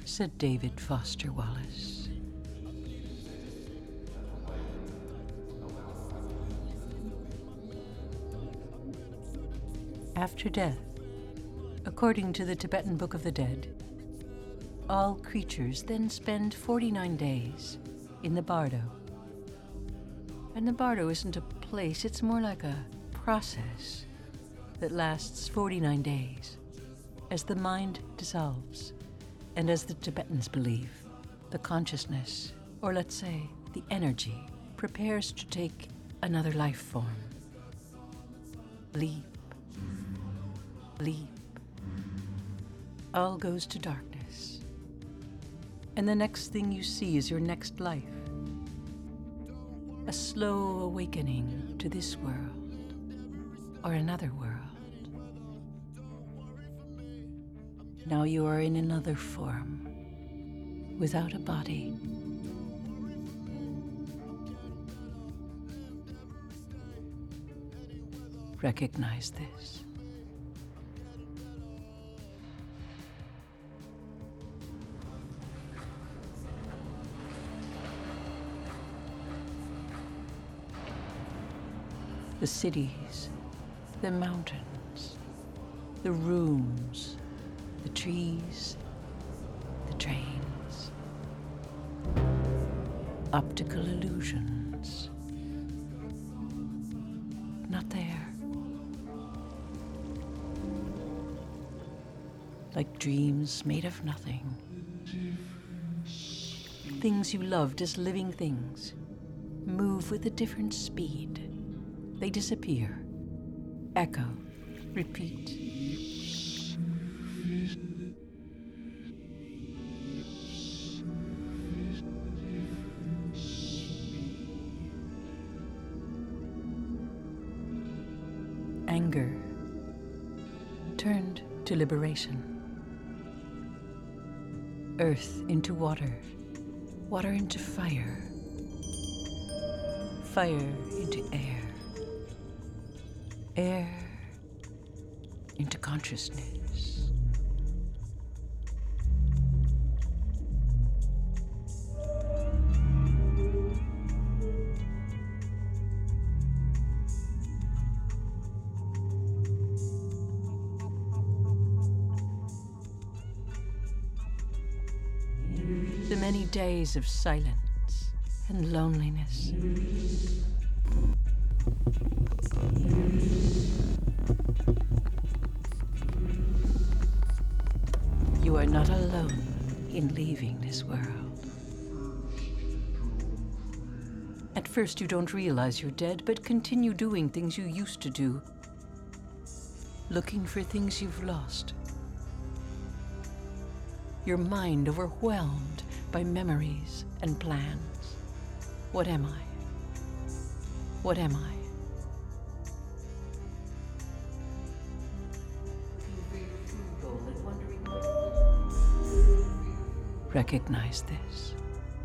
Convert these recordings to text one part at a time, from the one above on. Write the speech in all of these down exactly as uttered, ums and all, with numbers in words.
said David Foster Wallace. After death, according to the Tibetan Book of the Dead, all creatures then spend forty-nine days in the bardo. And the bardo isn't a place, it's more like a process that lasts forty-nine days as the mind dissolves and as the Tibetans believe, the consciousness, or let's say the energy, prepares to take another life form. Leap, leap, all goes to darkness. And the next thing you see is your next life. A slow awakening to this world or another world. Now you are in another form, without a body. Recognize this. The cities, the mountains, the rooms, the trees, the trains, optical illusions, not there. Like dreams made of nothing. Things you loved as living things move with a different speed. They disappear, echo, repeat. Anger turned to liberation. Earth into water, water into fire, fire into air. Air into consciousness. The many days of silence and loneliness. You are not alone in leaving this world. At first you don't realize you're dead, but continue doing things you used to do, looking for things you've lost. Your mind overwhelmed by memories and plans. What am I? What am I? Recognize this.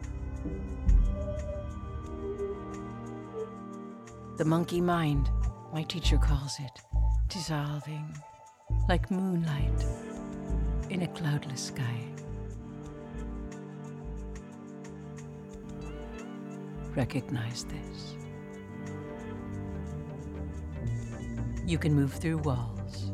The monkey mind, my teacher calls it, dissolving like moonlight in a cloudless sky. Recognize this. You can move through walls.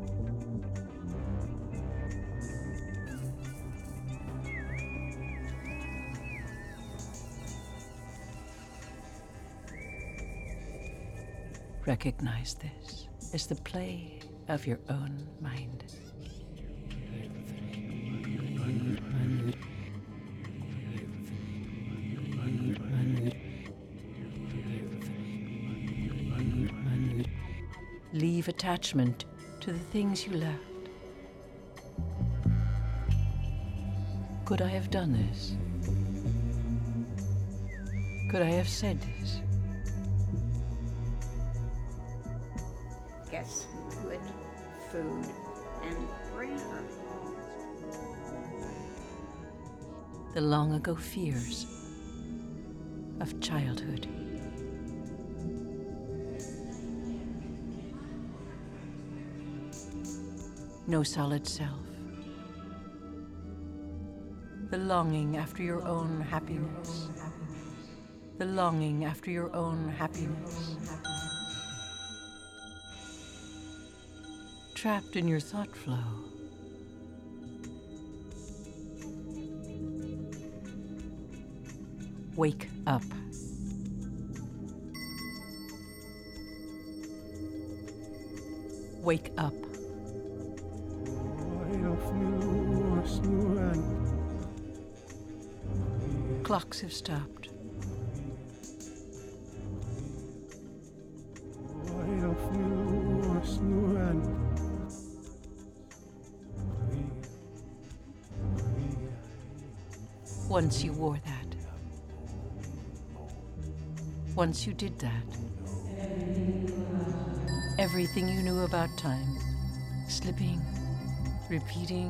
Recognize this as the play of your own mind. Leave attachment to the things you left. Could I have done this? Could I have said this? Get some good food and bring her. The long ago fears of childhood. No solid self. The longing after your own happiness. The longing after your own happiness. Trapped in your thought flow. Wake up. Wake up. Clocks have stopped. Once you wore that. Once you did that. Everything you knew about time, slipping, repeating.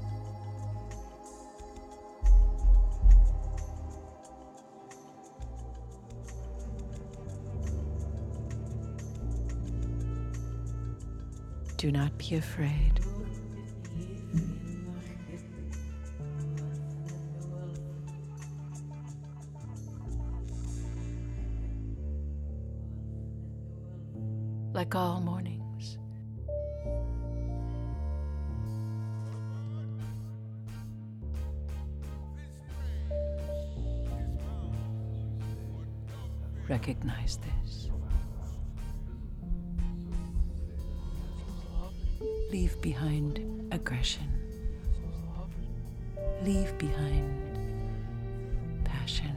Do not be afraid. Like all mornings. Recognize this. Leave behind aggression. Leave behind passion.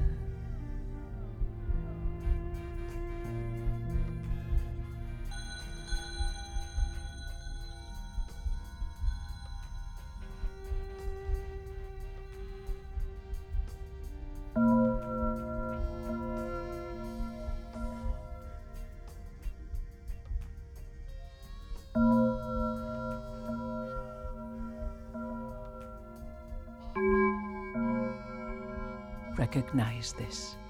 Recognize this.